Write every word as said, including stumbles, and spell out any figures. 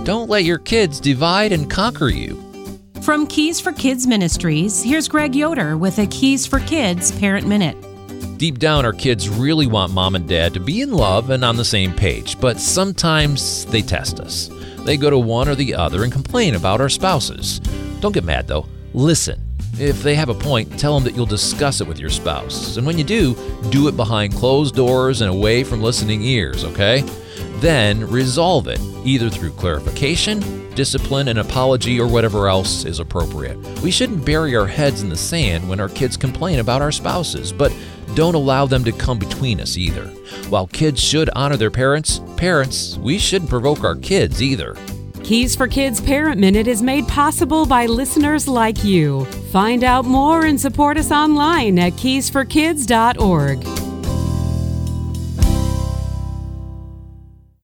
Don't let your kids divide and conquer you. From Keys for Kids Ministries, here's Greg Yoder with a Keys for Kids Parent Minute. Deep down, our kids really want mom and dad to be in love and on the same page, but sometimes they test us. They go to one or the other and complain about our spouses. Don't get mad, though. Listen. If they have a point, tell them that you'll discuss it with your spouse. And when you do, do it behind closed doors and away from listening ears, okay? Then resolve it, either through clarification, discipline, an apology, or whatever else is appropriate. We shouldn't bury our heads in the sand when our kids complain about our spouses, but don't allow them to come between us either. While kids should honor their parents, parents, we shouldn't provoke our kids either. Keys for Kids Parent Minute is made possible by listeners like you. Find out more and support us online at keys for kids dot org.